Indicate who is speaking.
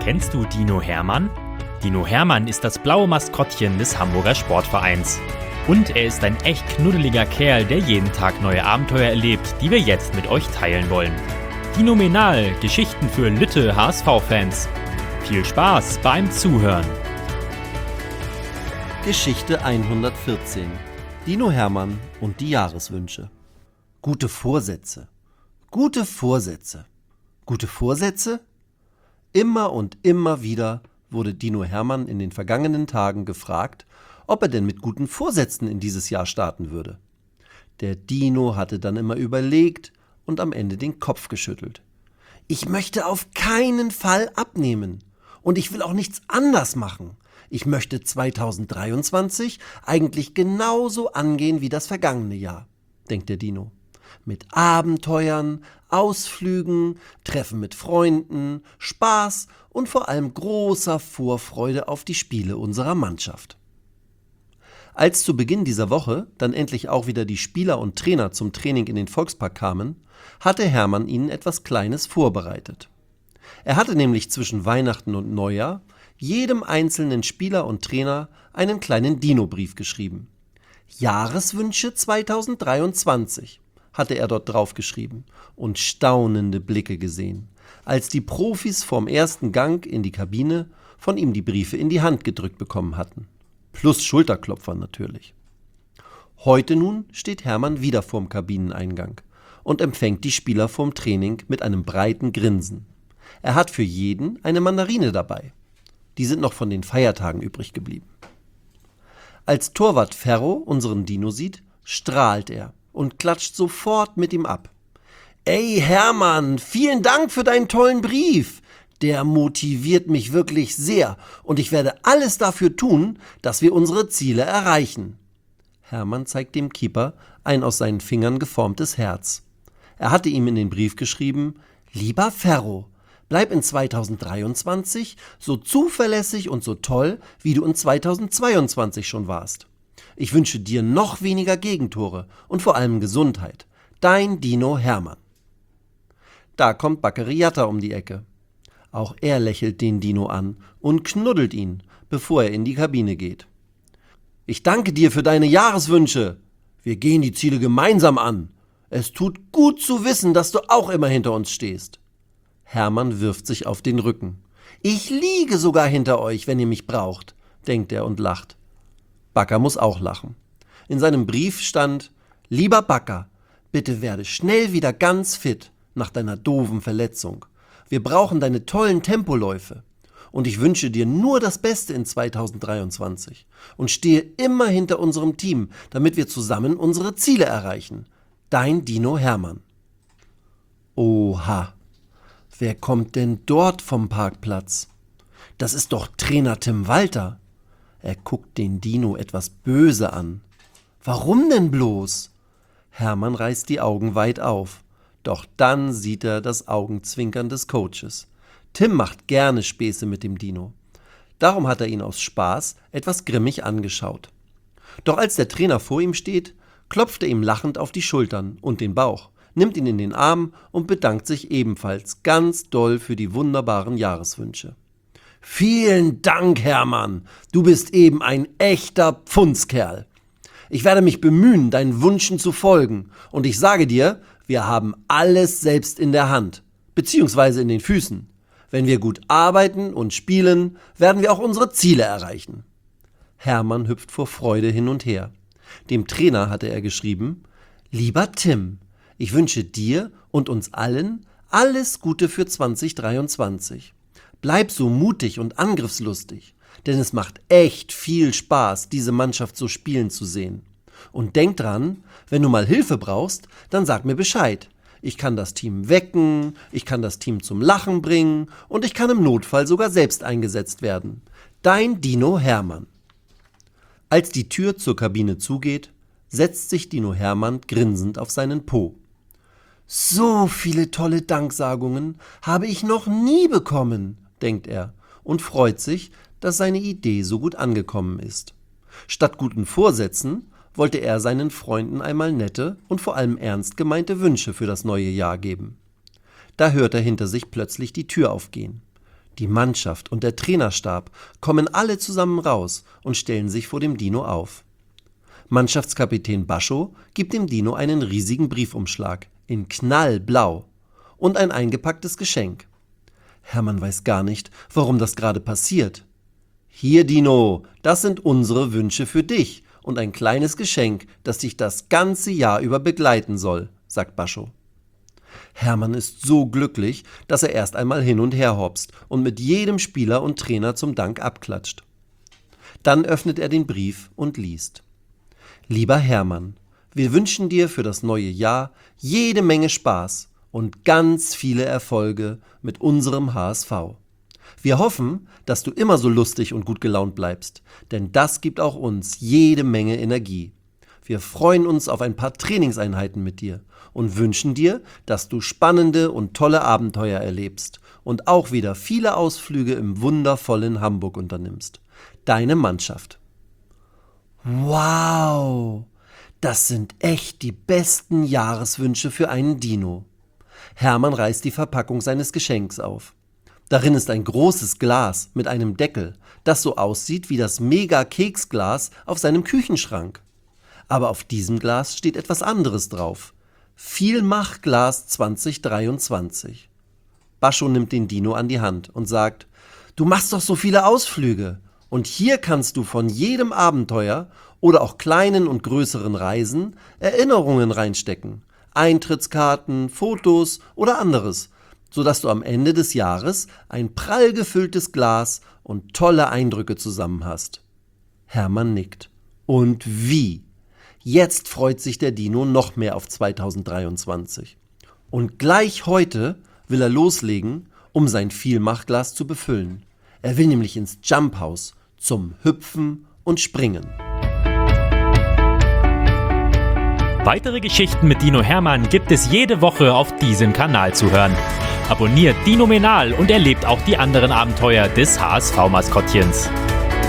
Speaker 1: Kennst du Dino Hermann? Dino Hermann ist das blaue Maskottchen des Hamburger Sportvereins. Und er ist ein echt knuddeliger Kerl, der jeden Tag neue Abenteuer erlebt, die wir jetzt mit euch teilen wollen. Dinomenal, Geschichten für Lütte HSV-Fans. Viel Spaß beim Zuhören.
Speaker 2: Geschichte 114. Dino Hermann und die Jahreswünsche. Gute Vorsätze. Gute Vorsätze. Gute Vorsätze? Immer und immer wieder wurde Dino Hermann in den vergangenen Tagen gefragt, ob er denn mit guten Vorsätzen in dieses Jahr starten würde. Der Dino hatte dann immer überlegt und am Ende den Kopf geschüttelt. Ich möchte auf keinen Fall abnehmen und ich will auch nichts anders machen. Ich möchte 2023 eigentlich genauso angehen wie das vergangene Jahr, denkt der Dino. Mit Abenteuern, Ausflügen, Treffen mit Freunden, Spaß und vor allem großer Vorfreude auf die Spiele unserer Mannschaft. Als zu Beginn dieser Woche dann endlich auch wieder die Spieler und Trainer zum Training in den Volkspark kamen, hatte Hermann ihnen etwas Kleines vorbereitet. Er hatte nämlich zwischen Weihnachten und Neujahr jedem einzelnen Spieler und Trainer einen kleinen Dino-Brief geschrieben. Jahreswünsche 2023 hatte er dort draufgeschrieben und staunende Blicke gesehen, als die Profis vorm ersten Gang in die Kabine von ihm die Briefe in die Hand gedrückt bekommen hatten. Plus Schulterklopfer natürlich. Heute nun steht Hermann wieder vorm Kabineneingang und empfängt die Spieler vorm Training mit einem breiten Grinsen. Er hat für jeden eine Mandarine dabei. Die sind noch von den Feiertagen übrig geblieben. Als Torwart Ferro unseren Dino sieht, strahlt er und klatscht sofort mit ihm ab. Ey Hermann, vielen Dank für deinen tollen Brief. Der motiviert mich wirklich sehr und ich werde alles dafür tun, dass wir unsere Ziele erreichen. Hermann zeigt dem Keeper ein aus seinen Fingern geformtes Herz. Er hatte ihm in den Brief geschrieben: Lieber Ferro, bleib in 2023 so zuverlässig und so toll, wie du in 2022 schon warst. Ich wünsche dir noch weniger Gegentore und vor allem Gesundheit. Dein Dino Hermann. Da kommt Baccariata um die Ecke. Auch er lächelt den Dino an und knuddelt ihn, bevor er in die Kabine geht. Ich danke dir für deine Jahreswünsche. Wir gehen die Ziele gemeinsam an. Es tut gut zu wissen, dass du auch immer hinter uns stehst. Hermann wirft sich auf den Rücken. Ich liege sogar hinter euch, wenn ihr mich braucht, denkt er und lacht. Backer muss auch lachen. In seinem Brief stand: Lieber Backer, bitte werde schnell wieder ganz fit nach deiner doofen Verletzung. Wir brauchen deine tollen Tempoläufe. Und ich wünsche dir nur das Beste in 2023 und stehe immer hinter unserem Team, damit wir zusammen unsere Ziele erreichen. Dein Dino Hermann. Oha, wer kommt denn dort vom Parkplatz? Das ist doch Trainer Tim Walter. Er guckt den Dino etwas böse an. Warum denn bloß? Hermann reißt die Augen weit auf. Doch dann sieht er das Augenzwinkern des Coaches. Tim macht gerne Späße mit dem Dino. Darum hat er ihn aus Spaß etwas grimmig angeschaut. Doch als der Trainer vor ihm steht, klopft er ihm lachend auf die Schultern und den Bauch, nimmt ihn in den Arm und bedankt sich ebenfalls ganz doll für die wunderbaren Jahreswünsche. Vielen Dank, Hermann. Du bist eben ein echter Pfundskerl. Ich werde mich bemühen, deinen Wünschen zu folgen. Und ich sage dir, wir haben alles selbst in der Hand, beziehungsweise in den Füßen. Wenn wir gut arbeiten und spielen, werden wir auch unsere Ziele erreichen. Hermann hüpft vor Freude hin und her. Dem Trainer hatte er geschrieben: Lieber Tim, ich wünsche dir und uns allen alles Gute für 2023. Bleib so mutig und angriffslustig, denn es macht echt viel Spaß, diese Mannschaft so spielen zu sehen. Und denk dran, wenn du mal Hilfe brauchst, dann sag mir Bescheid. Ich kann das Team wecken, ich kann das Team zum Lachen bringen und ich kann im Notfall sogar selbst eingesetzt werden. Dein Dino Hermann. Als die Tür zur Kabine zugeht, setzt sich Dino Hermann grinsend auf seinen Po. So viele tolle Danksagungen habe ich noch nie bekommen, denkt er und freut sich, dass seine Idee so gut angekommen ist. Statt guten Vorsätzen wollte er seinen Freunden einmal nette und vor allem ernst gemeinte Wünsche für das neue Jahr geben. Da hört er hinter sich plötzlich die Tür aufgehen. Die Mannschaft und der Trainerstab kommen alle zusammen raus und stellen sich vor dem Dino auf. Mannschaftskapitän Bascho gibt dem Dino einen riesigen Briefumschlag in knallblau und ein eingepacktes Geschenk. Hermann weiß gar nicht, warum das gerade passiert. »Hier, Dino, das sind unsere Wünsche für dich und ein kleines Geschenk, das dich das ganze Jahr über begleiten soll«, sagt Bascho. Hermann ist so glücklich, dass er erst einmal hin und her hopst und mit jedem Spieler und Trainer zum Dank abklatscht. Dann öffnet er den Brief und liest. »Lieber Hermann, wir wünschen dir für das neue Jahr jede Menge Spaß und ganz viele Erfolge mit unserem HSV. Wir hoffen, dass du immer so lustig und gut gelaunt bleibst, denn das gibt auch uns jede Menge Energie. Wir freuen uns auf ein paar Trainingseinheiten mit dir und wünschen dir, dass du spannende und tolle Abenteuer erlebst und auch wieder viele Ausflüge im wundervollen Hamburg unternimmst. Deine Mannschaft.« Wow, das sind echt die besten Jahreswünsche für einen Dino. Hermann reißt die Verpackung seines Geschenks auf. Darin ist ein großes Glas mit einem Deckel, das so aussieht wie das Mega-Keksglas auf seinem Küchenschrank. Aber auf diesem Glas steht etwas anderes drauf. Vielmachglas 2023. Bascho nimmt den Dino an die Hand und sagt: »Du machst doch so viele Ausflüge. Und hier kannst du von jedem Abenteuer oder auch kleinen und größeren Reisen Erinnerungen reinstecken. Eintrittskarten, Fotos oder anderes, sodass du am Ende des Jahres ein prall gefülltes Glas und tolle Eindrücke zusammen hast.« Hermann nickt. Und wie? Jetzt freut sich der Dino noch mehr auf 2023. Und gleich heute will er loslegen, um sein Vielmachglas zu befüllen. Er will nämlich ins Jump House zum Hüpfen und Springen.
Speaker 1: Weitere Geschichten mit Dino Hermann gibt es jede Woche auf diesem Kanal zu hören. Abonniert Dinomenal und erlebt auch die anderen Abenteuer des HSV-Maskottchens.